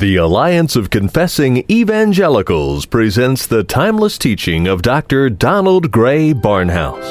The Alliance of Confessing Evangelicals presents the timeless teaching of Dr. Donald Grey Barnhouse.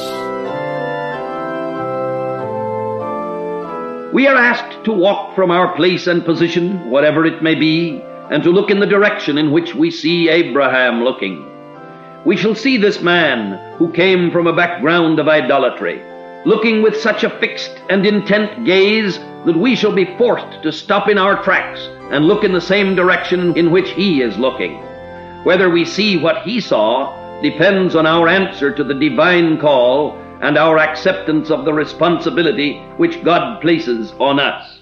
We are asked to walk from our place and position, whatever it may be, and to look in the direction in which we see Abraham looking. We shall see this man who came from a background of idolatry, looking with such a fixed and intent gaze that we shall be forced to stop in our tracks and look in the same direction in which he is looking. Whether we see what he saw depends on our answer to the divine call and our acceptance of the responsibility which God places on us.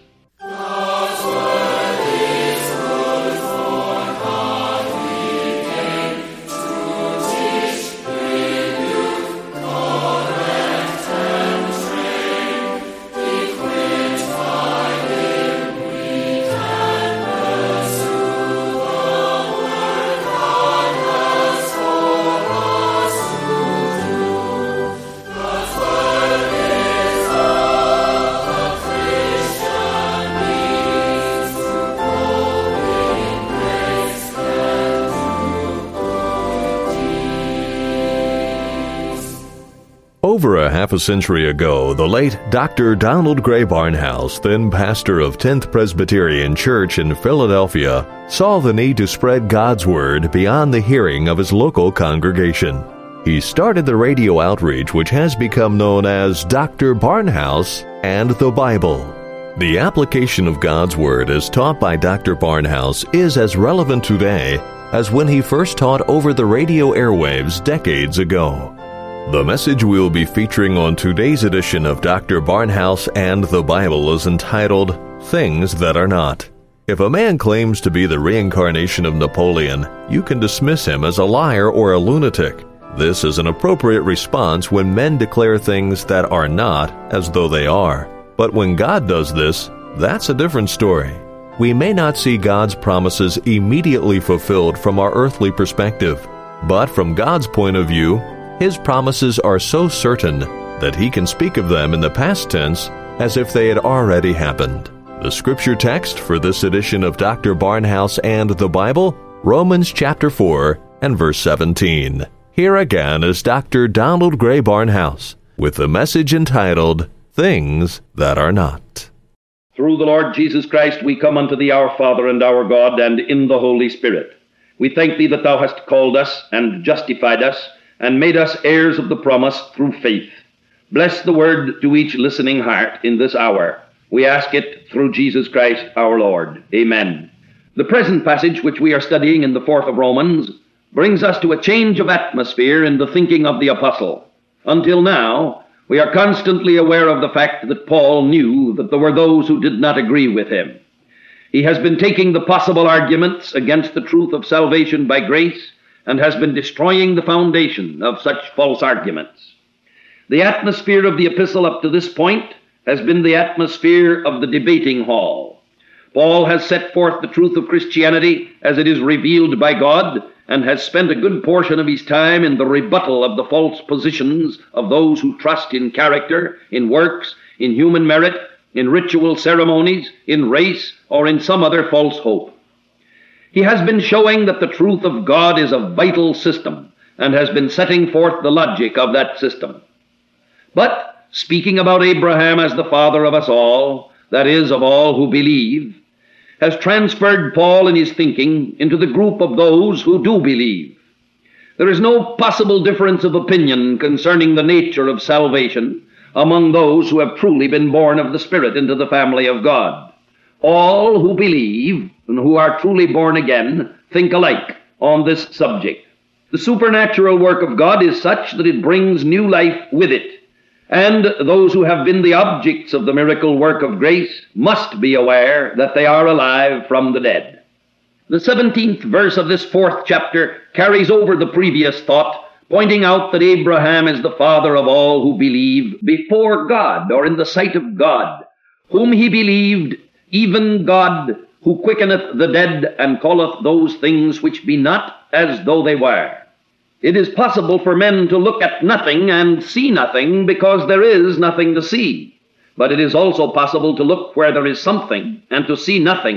Over a half a century ago, the late Dr. Donald Grey Barnhouse, then pastor of 10th Presbyterian Church in Philadelphia, saw the need to spread God's Word beyond the hearing of his local congregation. He started the radio outreach which has become known as Dr. Barnhouse and the Bible. The application of God's Word as taught by Dr. Barnhouse is as relevant today as when he first taught over the radio airwaves decades ago. The message we'll be featuring on today's edition of Dr. Barnhouse and the Bible is entitled, Things That Are Not. If a man claims to be the reincarnation of Napoleon, you can dismiss him as a liar or a lunatic. This is an appropriate response when men declare things that are not as though they are. But when God does this, that's a different story. We may not see God's promises immediately fulfilled from our earthly perspective, but from God's point of view, His promises are so certain that He can speak of them in the past tense as if they had already happened. The scripture text for this edition of Dr. Barnhouse and the Bible, Romans chapter 4 and verse 17. Here again is Dr. Donald Grey Barnhouse with the message entitled, Things That Are Not. Through the Lord Jesus Christ we come unto Thee, our Father and our God, and in the Holy Spirit. We thank Thee that Thou hast called us and justified us, and made us heirs of the promise through faith. Bless the word to each listening heart in this hour. We ask it through Jesus Christ our Lord. Amen. The present passage which we are studying in the 4th of Romans brings us to a change of atmosphere in the thinking of the apostle. Until now, we are constantly aware of the fact that Paul knew that there were those who did not agree with him. He has been taking the possible arguments against the truth of salvation by grace and has been destroying the foundation of such false arguments. The atmosphere of the epistle up to this point has been the atmosphere of the debating hall. Paul has set forth the truth of Christianity as it is revealed by God, and has spent a good portion of his time in the rebuttal of the false positions of those who trust in character, in works, in human merit, in ritual ceremonies, in race, or in some other false hope. He has been showing that the truth of God is a vital system, and has been setting forth the logic of that system. But, speaking about Abraham as the father of us all, that is, of all who believe, has transferred Paul in his thinking into the group of those who do believe. There is no possible difference of opinion concerning the nature of salvation among those who have truly been born of the Spirit into the family of God. All who believe and who are truly born again think alike on this subject. The supernatural work of God is such that it brings new life with it, and those who have been the objects of the miracle work of grace must be aware that they are alive from the dead. The 17th verse of this 4th chapter carries over the previous thought, pointing out that Abraham is the father of all who believe before God, or in the sight of God, whom he believed, even God, who quickeneth the dead, and calleth those things which be not as though they were. It is possible for men to look at nothing and see nothing because there is nothing to see. But it is also possible to look where there is something and to see nothing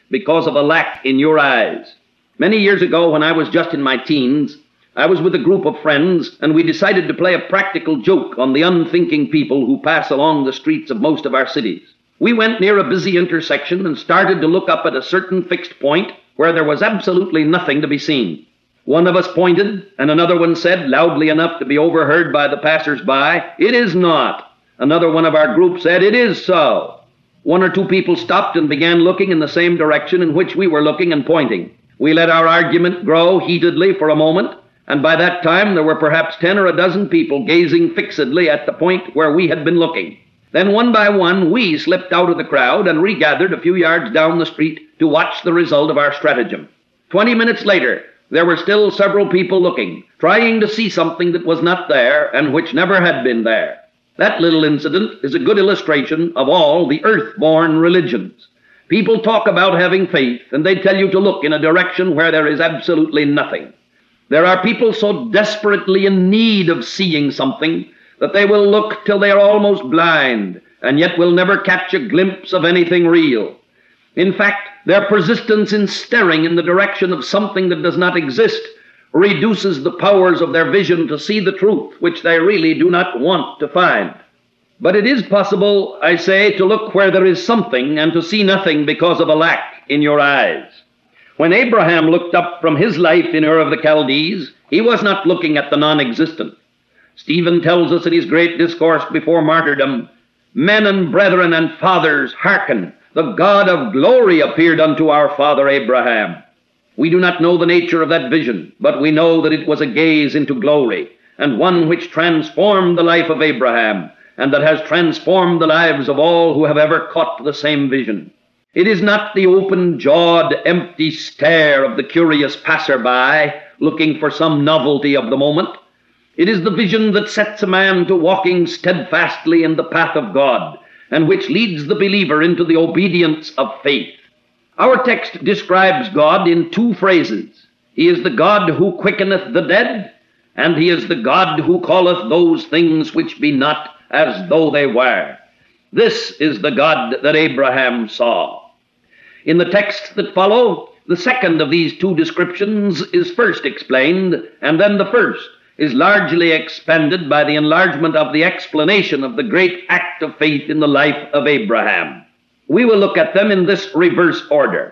because of a lack in your eyes. Many years ago, when I was just in my teens, I was with a group of friends, and we decided to play a practical joke on the unthinking people who pass along the streets of most of our cities. We went near a busy intersection and started to look up at a certain fixed point where there was absolutely nothing to be seen. One of us pointed, and another one said, loudly enough to be overheard by the passers-by, "It is not." Another one of our group said, "It is so." One or two people stopped and began looking in the same direction in which we were looking and pointing. We let our argument grow heatedly for a moment, and by that time there were perhaps 10 or a dozen people gazing fixedly at the point where we had been looking. Then one by one we slipped out of the crowd and regathered a few yards down the street to watch the result of our stratagem. 20 minutes later, there were still several people looking, trying to see something that was not there and which never had been there. That little incident is a good illustration of all the earth-born religions. People talk about having faith, and they tell you to look in a direction where there is absolutely nothing. There are people so desperately in need of seeing something that they will look till they are almost blind, and yet will never catch a glimpse of anything real. In fact, their persistence in staring in the direction of something that does not exist reduces the powers of their vision to see the truth which they really do not want to find. But it is possible, I say, to look where there is something and to see nothing because of a lack in your eyes. When Abraham looked up from his life in Ur of the Chaldees, he was not looking at the non-existent. Stephen tells us in his great discourse before martyrdom, "Men and brethren and fathers, hearken, the God of glory appeared unto our father Abraham." We do not know the nature of that vision, but we know that it was a gaze into glory, and one which transformed the life of Abraham, and that has transformed the lives of all who have ever caught the same vision. It is not the open-jawed, empty stare of the curious passer-by looking for some novelty of the moment. It is the vision that sets a man to walking steadfastly in the path of God, and which leads the believer into the obedience of faith. Our text describes God in two phrases. He is the God who quickeneth the dead, and he is the God who calleth those things which be not as though they were. This is the God that Abraham saw. In the texts that follow, the second of these two descriptions is first explained, and then the first is largely expanded by the enlargement of the explanation of the great act of faith in the life of Abraham. We will look at them in this reverse order.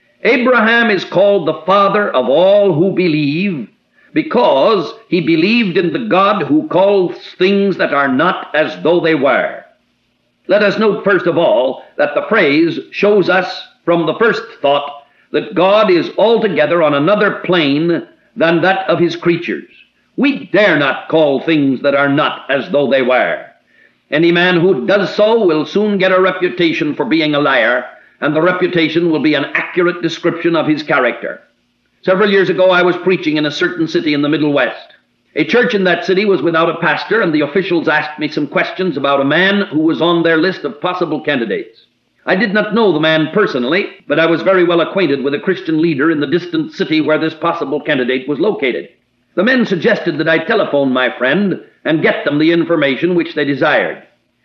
Abraham is called the father of all who believe because he believed in the God who calls things that are not as though they were. Let us note first of all that the phrase shows us from the first thought that God is altogether on another plane than that of his creatures. We dare not call things that are not as though they were. Any man who does so will soon get a reputation for being a liar, and the reputation will be an accurate description of his character. Several years ago, I was preaching in a certain city in the Middle West. A church in that city was without a pastor, and the officials asked me some questions about a man who was on their list of possible candidates. I did not know the man personally, but I was very well acquainted with a Christian leader in the distant city where this possible candidate was located. The men suggested that I telephone my friend and get them the information which they desired.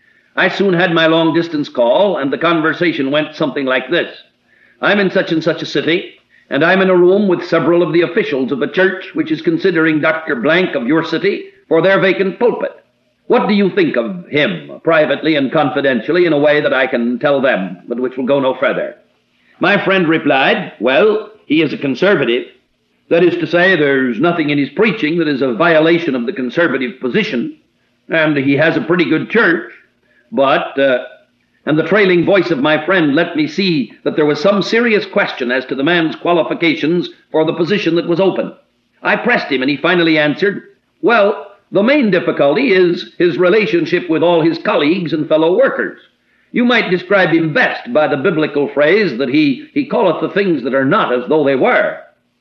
I soon had my long-distance call, and the conversation went something like this. "I'm in such and such a city, and I'm in a room with several of the officials of a church which is considering Dr. Blank of your city for their vacant pulpit. What do you think of him, privately and confidentially, in a way that I can tell them, but which will go no further?" My friend replied, "Well, he is a conservative. That is to say, there's nothing in his preaching that is a violation of the conservative position, and he has a pretty good church, but," and the trailing voice of my friend let me see that there was some serious question as to the man's qualifications for the position that was open. I pressed him, and he finally answered, "Well, the main difficulty is his relationship with all his colleagues and fellow workers. You might describe him best by the biblical phrase that he calleth the things that are not as though they were."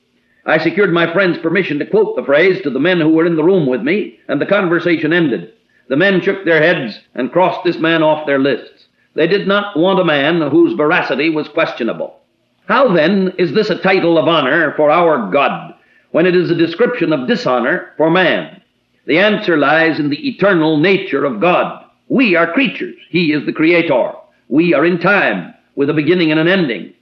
I secured my friend's permission to quote the phrase to the men who were in the room with me, and the conversation ended. The men shook their heads and crossed this man off their lists. They did not want a man whose veracity was questionable. How then is this a title of honor for our God, when it is a description of dishonor for man? The answer lies in the eternal nature of God. We are creatures. He is the creator. We are in time, with a beginning and an ending.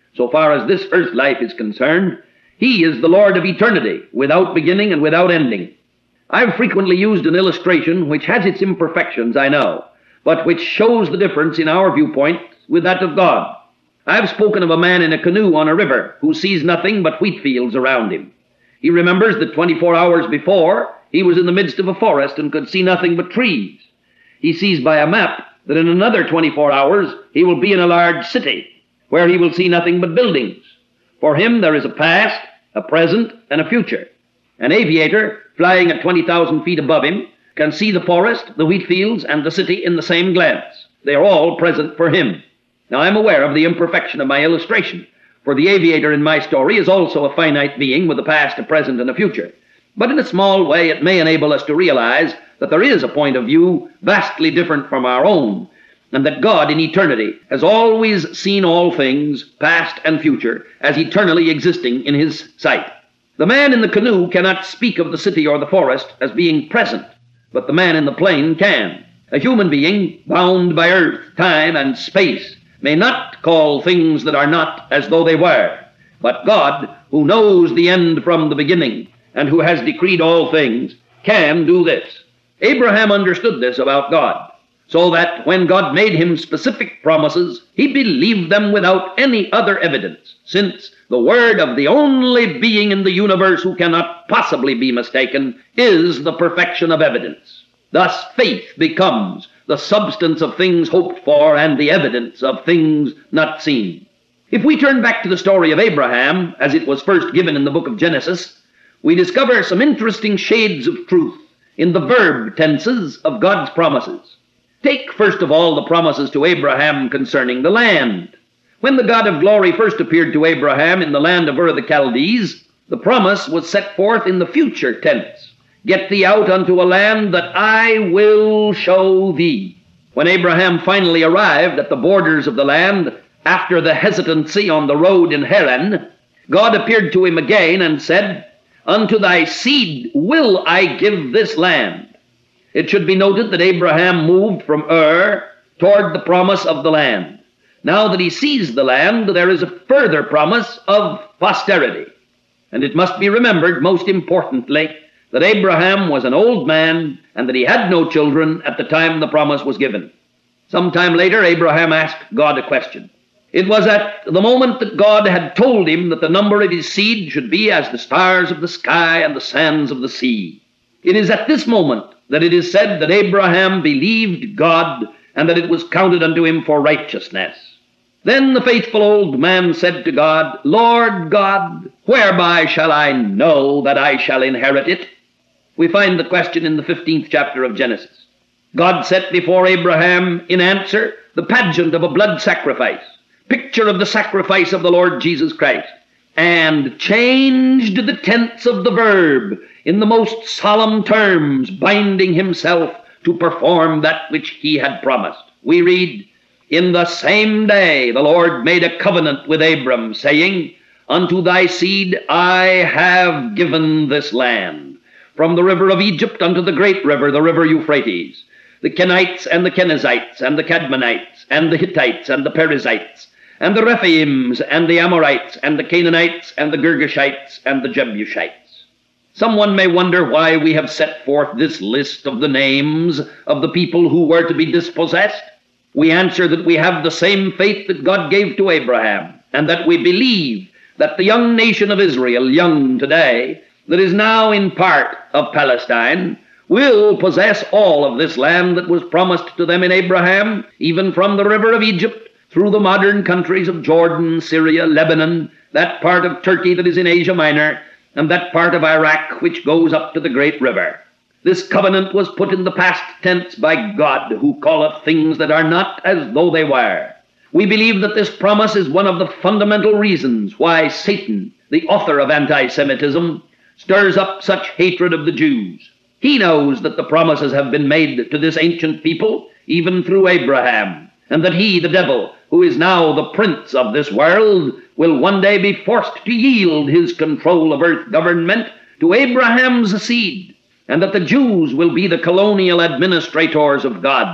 So far as this earth life is concerned, he is the Lord of eternity, without beginning and without ending. I've frequently used an illustration which has its imperfections, I know, but which shows the difference in our viewpoint with that of God. I've spoken of a man in a canoe on a river who sees nothing but wheat fields around him. He remembers that 24 hours before, he was in the midst of a forest and could see nothing but trees. He sees by a map that in another 24 hours, he will be in a large city, where he will see nothing but buildings. For him, there is a past, a present, and a future. An aviator, flying at 20,000 feet above him, can see the forest, the wheat fields, and the city in the same glance. They are all present for him. Now, I'm aware of the imperfection of my illustration, for the aviator in my story is also a finite being with a past, a present, and a future. But in a small way, it may enable us to realize that there is a point of view vastly different from our own, and that God in eternity has always seen all things, past and future, as eternally existing in his sight. The man in the canoe cannot speak of the city or the forest as being present, but the man in the plane can. A human being, bound by earth, time, and space, may not call things that are not as though they were. But God, who knows the end from the beginning, and who has decreed all things, can do this. Abraham understood this about God, so that when God made him specific promises, he believed them without any other evidence, since the word of the only being in the universe who cannot possibly be mistaken is the perfection of evidence. Thus faith becomes the substance of things hoped for and the evidence of things not seen. If we turn back to the story of Abraham, as it was first given in the book of Genesis, we discover some interesting shades of truth in the verb tenses of God's promises. Take, first of all, the promises to Abraham concerning the land. When the God of glory first appeared to Abraham in the land of Ur of the Chaldees, the promise was set forth in the future tense. Get thee out unto a land that I will show thee. When Abraham finally arrived at the borders of the land, after the hesitancy on the road in Haran, God appeared to him again and said, Unto thy seed will I give this land. It should be noted that Abraham moved from Ur toward the promise of the land. Now that he sees the land, there is a further promise of posterity. And it must be remembered, most importantly, that Abraham was an old man and that he had no children at the time the promise was given. Sometime later, Abraham asked God a question. It was at the moment that God had told him that the number of his seed should be as the stars of the sky and the sands of the sea. It is at this moment that it is said that Abraham believed God and that it was counted unto him for righteousness. Then the faithful old man said to God, Lord God, whereby shall I know that I shall inherit it? We find the question in the 15th chapter of Genesis. God set before Abraham in answer the pageant of a blood sacrifice, picture of the sacrifice of the Lord Jesus Christ, and changed the tense of the verb in the most solemn terms, binding himself to perform that which he had promised. We read, In the same day the Lord made a covenant with Abram, saying, Unto thy seed I have given this land, from the river of Egypt unto the great river, the river Euphrates, the Kenites and the Kenizzites and the Cadmonites and the Hittites and the Perizzites and the Rephaims and the Amorites and the Canaanites and the Girgashites and the Jebusites. Someone may wonder why we have set forth this list of the names of the people who were to be dispossessed. We answer that we have the same faith that God gave to Abraham, and that we believe that the young nation of Israel, young today, that is now in part of Palestine, will possess all of this land that was promised to them in Abraham, even from the river of Egypt through the modern countries of Jordan, Syria, Lebanon, that part of Turkey that is in Asia Minor, and that part of Iraq which goes up to the great river. This covenant was put in the past tense by God, who calleth things that are not as though they were. We believe that this promise is one of the fundamental reasons why Satan, the author of anti-Semitism, stirs up such hatred of the Jews. He knows that the promises have been made to this ancient people, even through Abraham, and that he, the devil, who is now the prince of this world, will one day be forced to yield his control of earth government to Abraham's seed, and that the Jews will be the colonial administrators of God,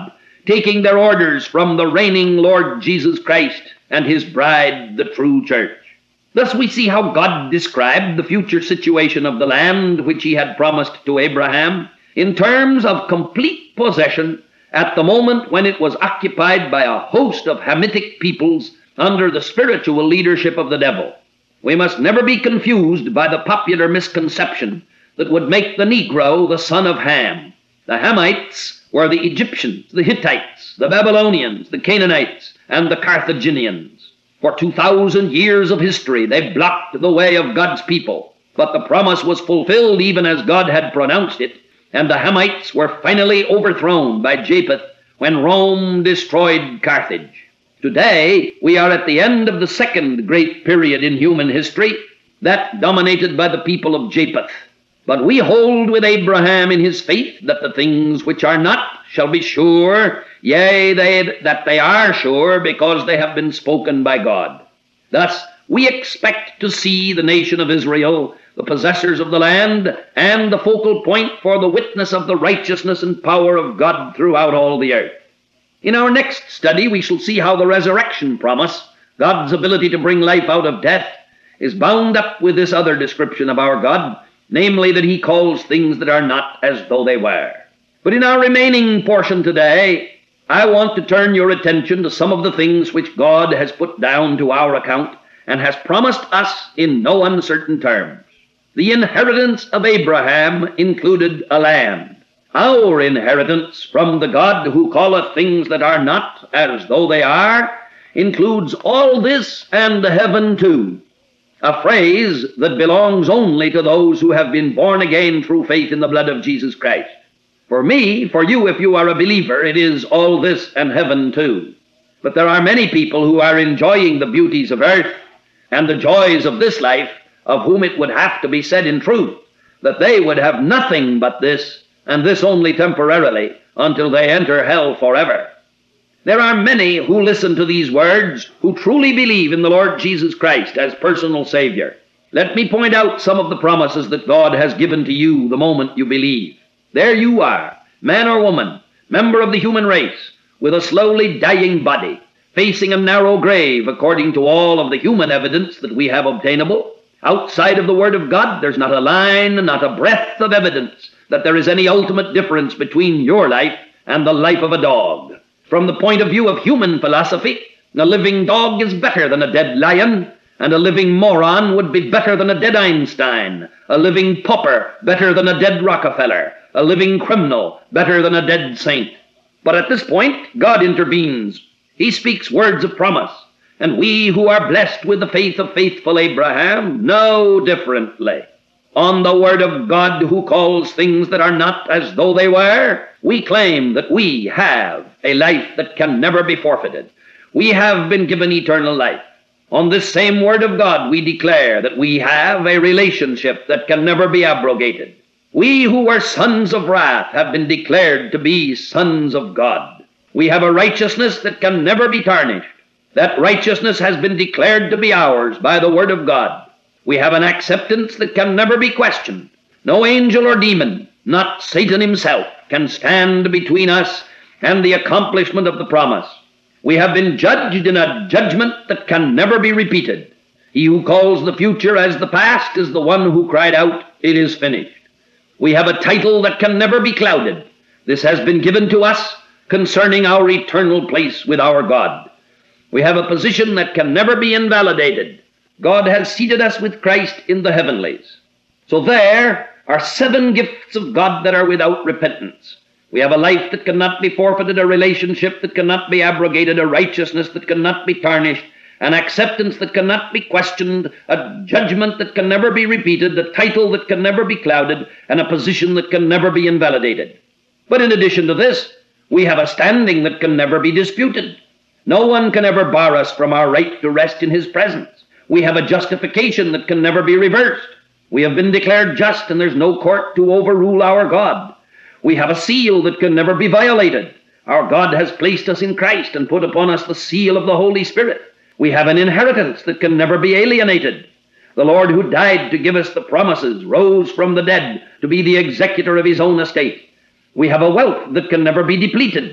taking their orders from the reigning Lord Jesus Christ and his bride, the true church. Thus we see how God described the future situation of the land which he had promised to Abraham in terms of complete possession at the moment when it was occupied by a host of Hamitic peoples under the spiritual leadership of the devil. We must never be confused by the popular misconception that would make the Negro the son of Ham. The Hamites were the Egyptians, the Hittites, the Babylonians, the Canaanites, and the Carthaginians. For 2,000 years of history, they blocked the way of God's people. But the promise was fulfilled even as God had pronounced it, and the Hamites were finally overthrown by Japheth when Rome destroyed Carthage. Today, we are at the end of the second great period in human history, that dominated by the people of Japheth. But we hold with Abraham in his faith that the things which are not shall be sure, yea, that they are sure, because they have been spoken by God. Thus, we expect to see the nation of Israel, the possessors of the land, and the focal point for the witness of the righteousness and power of God throughout all the earth. In our next study, we shall see how the resurrection promise, God's ability to bring life out of death, is bound up with this other description of our God, namely that he calls things that are not as though they were. But in our remaining portion today, I want to turn your attention to some of the things which God has put down to our account and has promised us in no uncertain terms. The inheritance of Abraham included a land. Our inheritance from the God who calleth things that are not as though they are includes all this and heaven too, a phrase that belongs only to those who have been born again through faith in the blood of Jesus Christ. For me, for you, if you are a believer, it is all this and heaven too. But there are many people who are enjoying the beauties of earth and the joys of this life, of whom it would have to be said in truth that they would have nothing but this, and this only temporarily, until they enter hell forever. There are many who listen to these words who truly believe in the Lord Jesus Christ as personal Savior. Let me point out some of the promises that God has given to you the moment you believe. There you are, man or woman, member of the human race, with a slowly dying body, facing a narrow grave according to all of the human evidence that we have obtainable. Outside of the Word of God, there's not a line, not a breath of evidence that there is any ultimate difference between your life and the life of a dog. From the point of view of human philosophy, a living dog is better than a dead lion, and a living moron would be better than a dead Einstein, a living pauper better than a dead Rockefeller, a living criminal better than a dead saint. But at this point, God intervenes. He speaks words of promise, and we who are blessed with the faith of faithful Abraham know differently. On the word of God who calls things that are not as though they were, we claim that we have a life that can never be forfeited. We have been given eternal life. On this same word of God, we declare that we have a relationship that can never be abrogated. We who were sons of wrath have been declared to be sons of God. We have a righteousness that can never be tarnished. That righteousness has been declared to be ours by the word of God. We have an acceptance that can never be questioned. No angel or demon, not Satan himself, can stand between us and the accomplishment of the promise. We have been judged in a judgment that can never be repeated. He who calls the future as the past is the one who cried out, "It is finished." We have a title that can never be clouded. This has been given to us concerning our eternal place with our God. We have a position that can never be invalidated. God has seated us with Christ in the heavenlies. So there are 7 gifts of God that are without repentance. We have a life that cannot be forfeited, a relationship that cannot be abrogated, a righteousness that cannot be tarnished, an acceptance that cannot be questioned, a judgment that can never be repeated, a title that can never be clouded, and a position that can never be invalidated. But in addition to this, we have a standing that can never be disputed. No one can ever bar us from our right to rest in his presence. We have a justification that can never be reversed. We have been declared just, and there's no court to overrule our God. We have a seal that can never be violated. Our God has placed us in Christ and put upon us the seal of the Holy Spirit. We have an inheritance that can never be alienated. The Lord who died to give us the promises rose from the dead to be the executor of his own estate. We have a wealth that can never be depleted.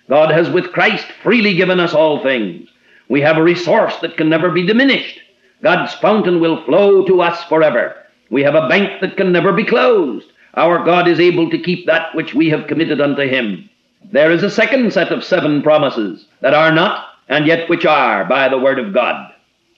God has with Christ freely given us all things. We have a resource that can never be diminished. God's fountain will flow to us forever. We have a bank that can never be closed. Our God is able to keep that which we have committed unto him. There is a second set of 7 promises that are not, and yet which are, by the word of God.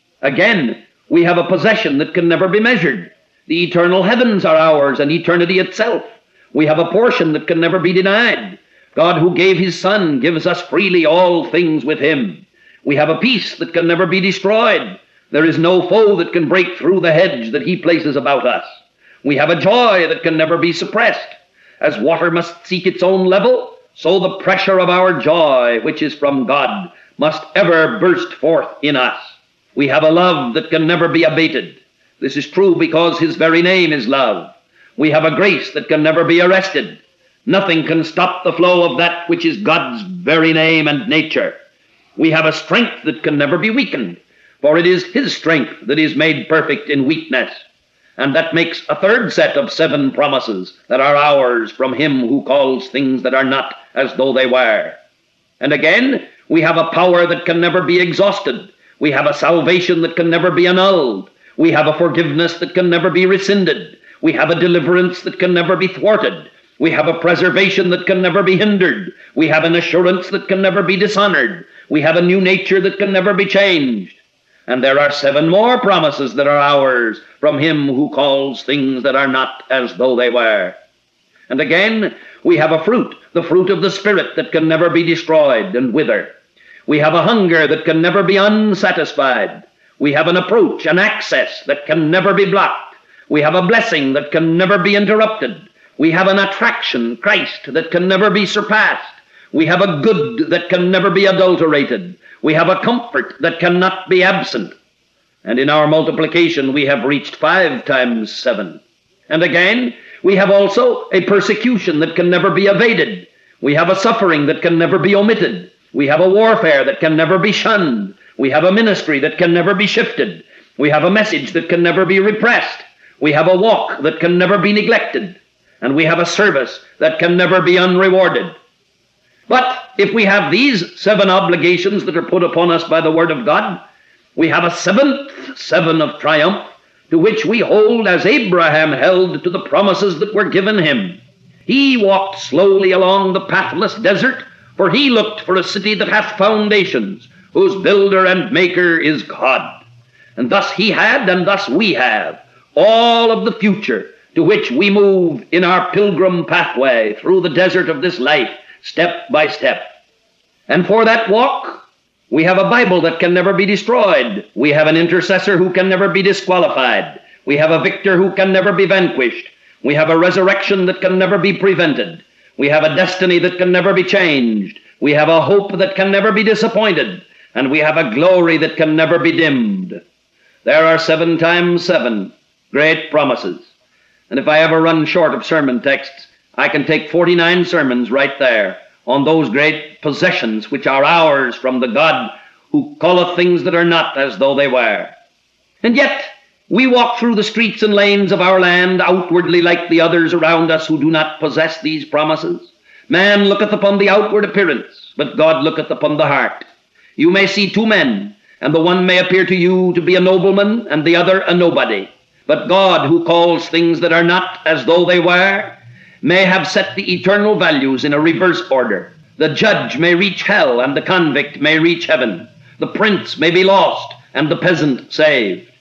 Again, we have a possession that can never be measured. The eternal heavens are ours, and eternity itself. We have a portion that can never be denied. God, who gave his Son, gives us freely all things with him. We have a peace that can never be destroyed. There is no foe that can break through the hedge that he places about us. We have a joy that can never be suppressed. As water must seek its own level, so the pressure of our joy, which is from God, must ever burst forth in us. We have a love that can never be abated. This is true because his very name is love. We have a grace that can never be arrested. Nothing can stop the flow of that which is God's very name and nature. We have a strength that can never be weakened, for it is his strength that is made perfect in weakness. And that makes a third set of 7 promises that are ours from him who calls things that are not as though they were. And again, we have a power that can never be exhausted. We have a salvation that can never be annulled. We have a forgiveness that can never be rescinded. We have a deliverance that can never be thwarted. We have a preservation that can never be hindered. We have an assurance that can never be dishonored. We have a new nature that can never be changed. And there are 7 more promises that are ours from him who calls things that are not as though they were. And again, we have a fruit, the fruit of the Spirit, that can never be destroyed and wither. We have a hunger that can never be unsatisfied. We have an approach, an access that can never be blocked. We have a blessing that can never be interrupted. We have an attraction, Christ, that can never be surpassed. We have a good that can never be adulterated. We have a comfort that cannot be absent. And in our multiplication, we have reached 5 times 7. And again, we have also a persecution that can never be evaded. We have a suffering that can never be omitted. We have a warfare that can never be shunned. We have a ministry that can never be shifted. We have a message that can never be repressed. We have a walk that can never be neglected. And we have a service that can never be unrewarded. But if we have these 7 obligations that are put upon us by the word of God, we have a 7th 7 of triumph, to which we hold as Abraham held to the promises that were given him. He walked slowly along the pathless desert, for he looked for a city that hath foundations, whose builder and maker is God. And thus he had, and thus we have, all of the future to which we move in our pilgrim pathway through the desert of this life, step by step. And for that walk, we have a Bible that can never be destroyed. We have an intercessor who can never be disqualified. We have a victor who can never be vanquished. We have a resurrection that can never be prevented. We have a destiny that can never be changed. We have a hope that can never be disappointed. And we have a glory that can never be dimmed. There are 7 times 7 great promises. And if I ever run short of sermon texts, I can take 49 sermons right there on those great possessions which are ours from the God who calleth things that are not as though they were. And yet we walk through the streets and lanes of our land outwardly like the others around us who do not possess these promises. Man looketh upon the outward appearance, but God looketh upon the heart. You may see 2 men, and the one may appear to you to be a nobleman, and the other a nobody. But God, who calls things that are not as though they were, may have set the eternal values in a reverse order. The judge may reach hell, and the convict may reach heaven. The prince may be lost, and the peasant saved.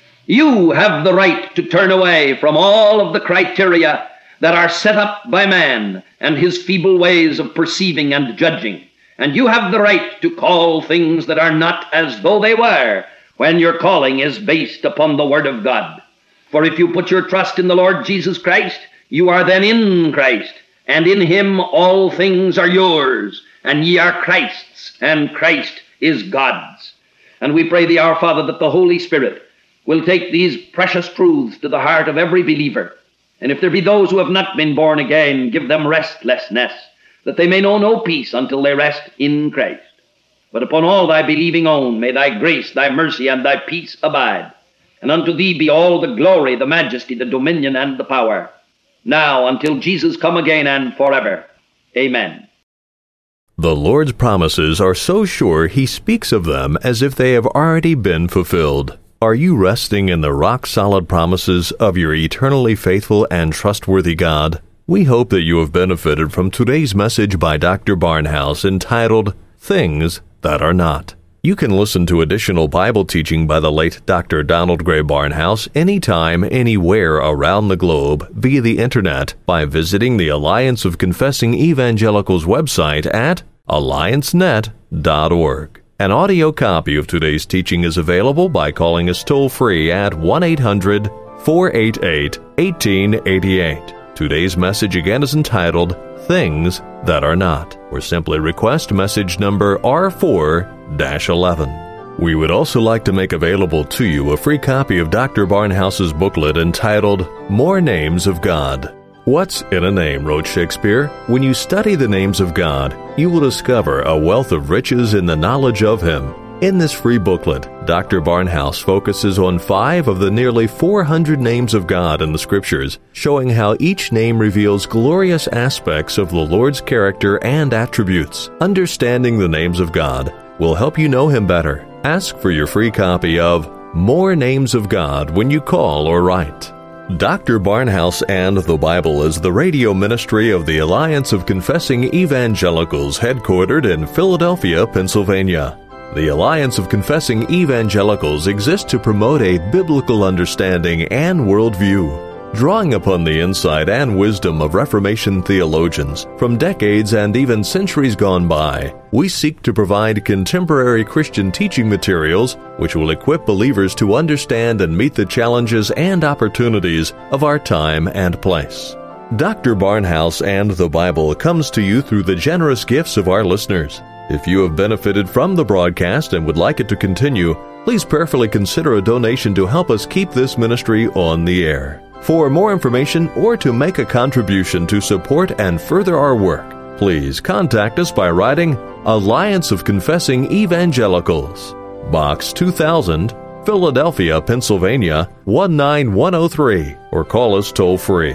You have the right to turn away from all of the criteria that are set up by man and his feeble ways of perceiving and judging. And you have the right to call things that are not as though they were when your calling is based upon the word of God. For if you put your trust in the Lord Jesus Christ, you are then in Christ, and in him all things are yours, and ye are Christ's, and Christ is God's. And we pray thee, our Father, that the Holy Spirit will take these precious truths to the heart of every believer. And if there be those who have not been born again, give them restlessness, that they may know no peace until they rest in Christ. But upon all thy believing own may thy grace, thy mercy, and thy peace abide. And unto thee be all the glory, the majesty, the dominion, and the power, now until Jesus come again and forever. Amen. The Lord's promises are so sure He speaks of them as if they have already been fulfilled. Are you resting in the rock-solid promises of your eternally faithful and trustworthy God? We hope that you have benefited from today's message by Dr. Barnhouse entitled, Things That Are Not. You can listen to additional Bible teaching by the late Dr. Donald Gray Barnhouse anytime, anywhere around the globe via the Internet by visiting the Alliance of Confessing Evangelicals website at alliancenet.org. An audio copy of today's teaching is available by calling us toll-free at 1-800-488-1888. Today's message again is entitled, Things That Are Not, or simply request message number R4-11. We would also like to make available to you a free copy of Dr. Barnhouse's booklet entitled, More Names of God. What's in a name, wrote Shakespeare? When you study the names of God, you will discover a wealth of riches in the knowledge of Him. In this free booklet, Dr. Barnhouse focuses on 5 of the nearly 400 names of God in the Scriptures, showing how each name reveals glorious aspects of the Lord's character and attributes. Understanding the names of God will help you know Him better. Ask for your free copy of More Names of God when you call or write. Dr. Barnhouse and the Bible is the radio ministry of the Alliance of Confessing Evangelicals, headquartered in Philadelphia, Pennsylvania. The Alliance of Confessing Evangelicals exists to promote a biblical understanding and worldview, drawing upon the insight and wisdom of Reformation theologians from decades and even centuries gone by. We seek to provide contemporary Christian teaching materials which will equip believers to understand and meet the challenges and opportunities of our time and place. Dr. Barnhouse and the Bible comes to you through the generous gifts of our listeners. If you have benefited from the broadcast and would like it to continue, please prayerfully consider a donation to help us keep this ministry on the air. For more information or to make a contribution to support and further our work, please contact us by writing Alliance of Confessing Evangelicals, Box 2000, Philadelphia, Pennsylvania 19103, or call us toll-free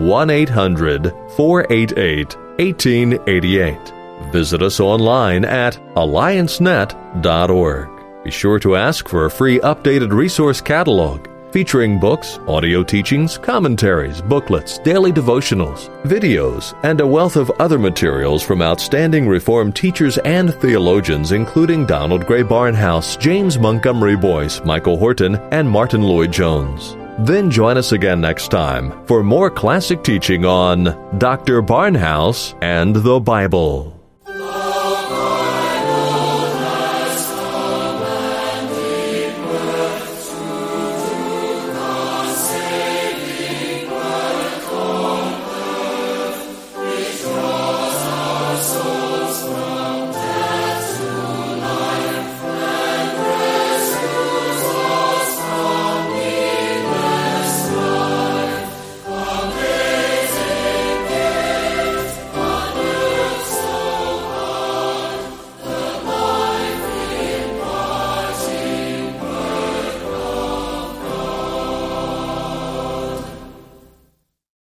1-800-488-1888. Visit us online at alliancenet.org. Be sure to ask for a free updated resource catalog featuring books, audio teachings, commentaries, booklets, daily devotionals, videos, and a wealth of other materials from outstanding Reformed teachers and theologians including Donald Gray Barnhouse, James Montgomery Boyce, Michael Horton, and Martin Lloyd-Jones. Then join us again next time for more classic teaching on Dr. Barnhouse and the Bible.